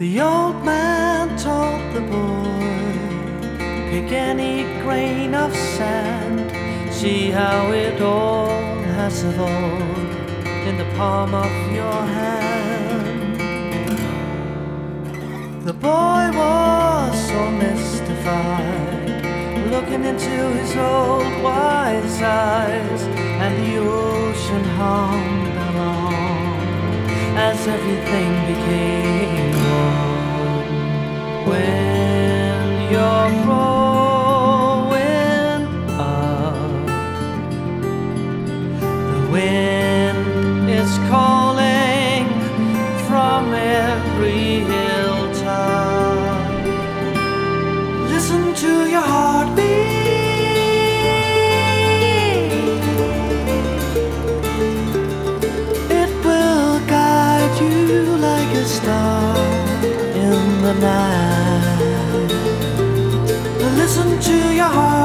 The old man told the boy, pick any grain of sand, see how it all has evolved in the palm of your hand. The boy was so mystified, looking into his old wise eyes, and the ocean hummed along as everything became one. When you're growing up, the wind is calling from every hilltop. Listen to your heartbeat. Star in the night. Listen to your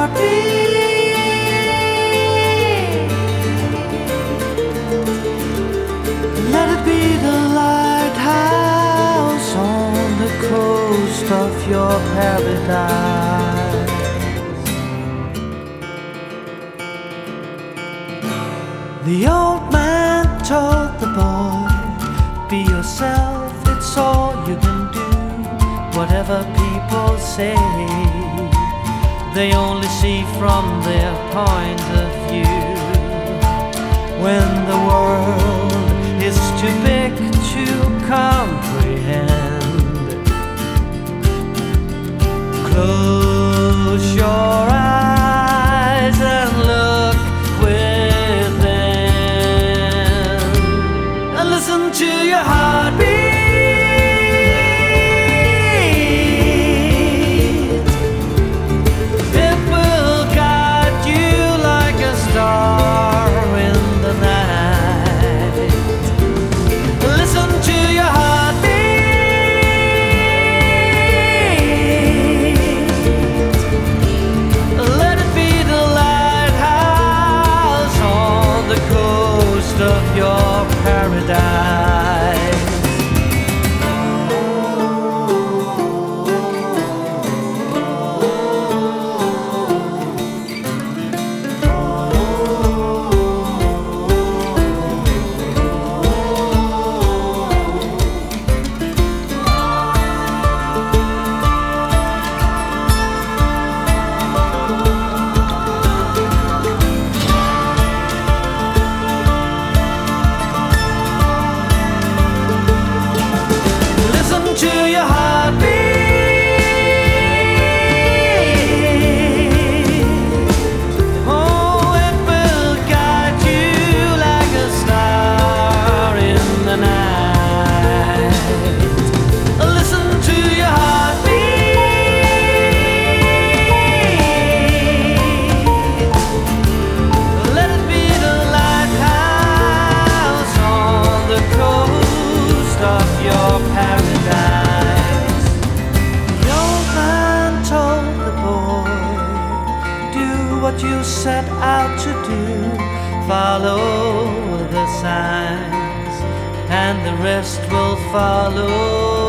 heartbeat. Let it be the lighthouse on the coast of your paradise. The old man told the boy, be yourself, it's all you can do. Whatever people say, they only see from their point of view. When the world is too big to comprehend, close your eyes and look within, and listen to your heartbeat. Of your paradise. To your heartbeat. Oh, it will guide you like a star in the night. Listen to your heartbeat. Let it be the lighthouse on the coast of your paradise. What you set out to do, follow the signs, and the rest will follow.